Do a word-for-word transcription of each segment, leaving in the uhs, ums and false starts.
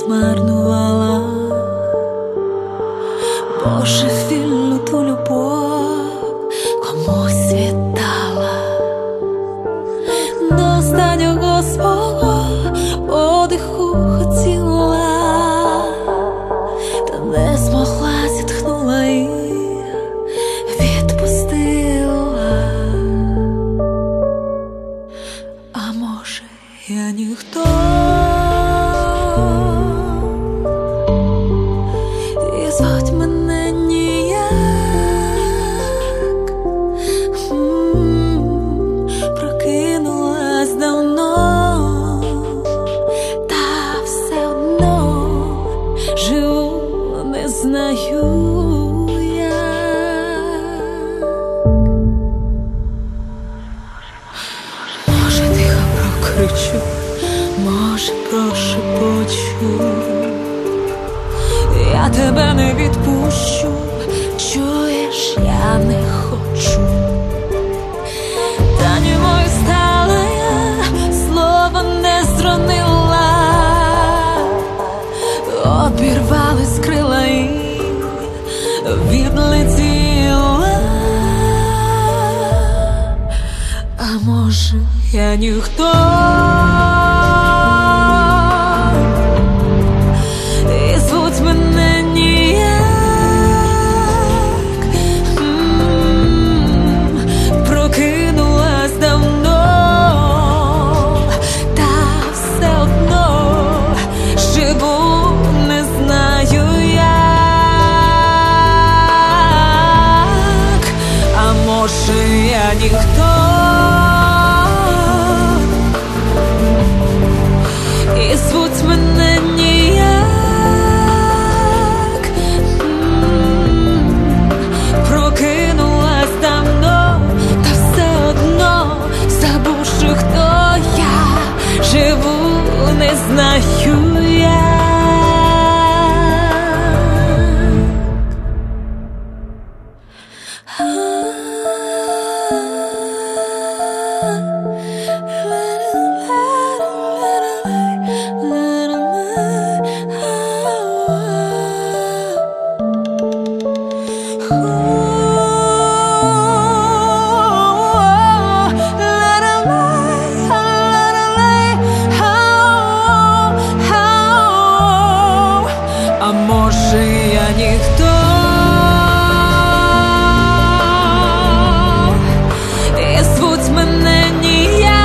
змарнувала, божевільну ту любов комусь віддала. До останнього свого подиху хотіла, та не змогла, зітхнула і відпустила. А може, я ніхто, і звать мене ніяк. М-м, прокинулась давно, та все одно живу, не знаю як. Може, тихо прокричу, може, прошепочу, я тебе не відпущу, чуєш, я не хочу. Та німою стала я, слова не зронила, обірвались крила і відлетіла. А може, я ніхто, і звуть мене ніяк. М-м, прокинулась давно, та все одно живу, не знаю як. А може, я ніхто, і звуть мене ніяк. М-м, прокинулась давно, та все одно, забувши, хто я, живу, не знаю як. А може, я ніхто, і звуть мене ніяк.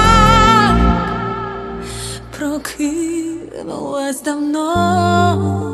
Прокинулась давно,